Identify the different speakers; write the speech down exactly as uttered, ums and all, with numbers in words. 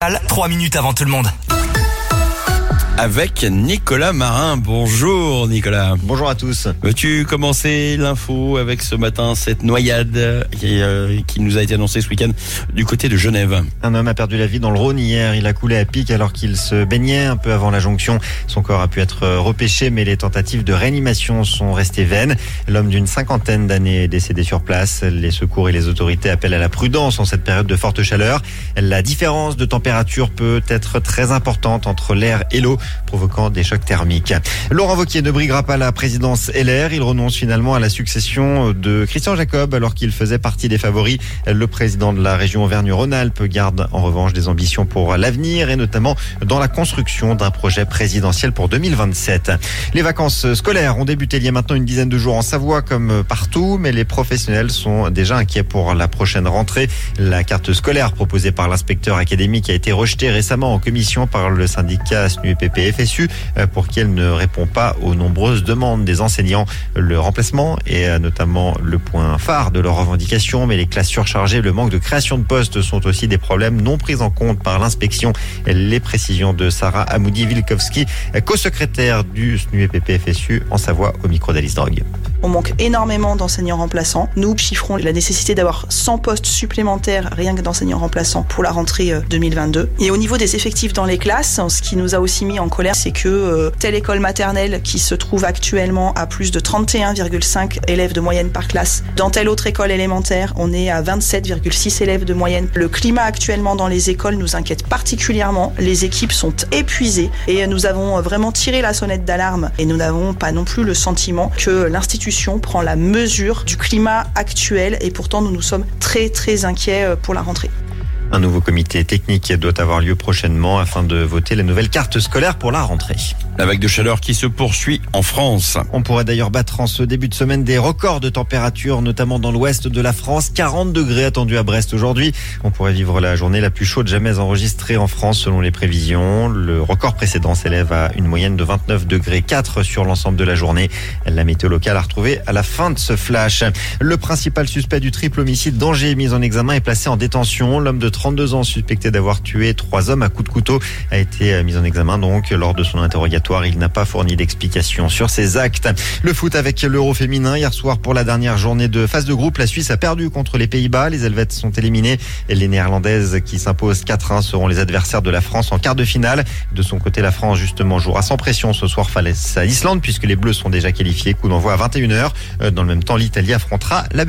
Speaker 1: trois minutes avant tout le monde.
Speaker 2: Avec Nicolas Marin. Bonjour Nicolas.
Speaker 3: Bonjour à tous.
Speaker 2: Veux-tu commencer l'info avec ce matin, cette noyade qui, euh, qui nous a été annoncée ce week-end du côté de Genève?
Speaker 3: Un homme a perdu la vie dans le Rhône hier. Il a coulé à pic alors qu'il se baignait un peu avant la jonction. Son corps a pu être repêché, mais les tentatives de réanimation sont restées vaines. L'homme d'une cinquantaine d'années est décédé sur place. Les secours et les autorités appellent à la prudence en cette période de forte chaleur. La différence de température peut être très importante entre l'air et l'eau, provoquant des chocs thermiques. Laurent Wauquiez ne briguera pas la présidence L R. Il renonce finalement à la succession de Christian Jacob alors qu'il faisait partie des favoris. Le président de la région Auvergne-Rhône-Alpes garde en revanche des ambitions pour l'avenir et notamment dans la construction d'un projet présidentiel pour deux mille vingt-sept. Les vacances scolaires ont débuté il y a maintenant une dizaine de jours en Savoie comme partout, mais les professionnels sont déjà inquiets pour la prochaine rentrée. La carte scolaire proposée par l'inspecteur académique a été rejetée récemment en commission par le syndicat S N U E P P F S U pour qu'elle ne répond pas aux nombreuses demandes des enseignants. Le remplacement est notamment le point phare de leurs revendications, mais les classes surchargées, le manque de création de postes sont aussi des problèmes non pris en compte par l'inspection. Les précisions de Sarah Amoudi-Wilkowski, co-secrétaire du S N U E P P F S U en Savoie, au micro d'Alice Drogue.
Speaker 4: On manque énormément d'enseignants remplaçants. Nous chiffrons la nécessité d'avoir cent postes supplémentaires rien que d'enseignants remplaçants pour la rentrée deux mille vingt-deux. Et au niveau des effectifs dans les classes, ce qui nous a aussi mis en colère, c'est que euh, telle école maternelle qui se trouve actuellement à plus de trente et un virgule cinq élèves de moyenne par classe, dans telle autre école élémentaire, on est à vingt-sept virgule six élèves de moyenne. Le climat actuellement dans les écoles nous inquiète particulièrement. Les équipes sont épuisées et nous avons vraiment tiré la sonnette d'alarme et nous n'avons pas non plus le sentiment que l'institution prend la mesure du climat actuel et pourtant nous nous sommes très très inquiets pour la rentrée.
Speaker 3: Un nouveau comité technique doit avoir lieu prochainement afin de voter la nouvelle carte scolaire pour la rentrée.
Speaker 2: La vague de chaleur qui se poursuit en France.
Speaker 3: On pourrait d'ailleurs battre en ce début de semaine des records de température, notamment dans l'ouest de la France. quarante degrés attendus à Brest aujourd'hui. On pourrait vivre la journée la plus chaude jamais enregistrée en France selon les prévisions. Le record précédent s'élève à une moyenne de vingt-neuf degrés quatre sur l'ensemble de la journée. La météo locale a retrouvé à la fin de ce flash. Le principal suspect du triple homicide d'Angers mis en examen est placé en détention. L'homme de trente-deux ans suspecté d'avoir tué trois hommes à coups de couteau a été mis en examen donc lors de son interrogatoire. Il n'a pas fourni d'explication sur ses actes. Le foot avec l'Euro féminin. Hier soir, pour la dernière journée de phase de groupe, la Suisse a perdu contre les Pays-Bas. Les Helvètes sont éliminés. Et les Néerlandaises qui s'imposent quatre un seront les adversaires de la France en quart de finale. De son côté, la France justement jouera sans pression ce soir face à l'Islande puisque les Bleus sont déjà qualifiés. Coup d'envoi à vingt et une heures. Dans le même temps, l'Italie affrontera la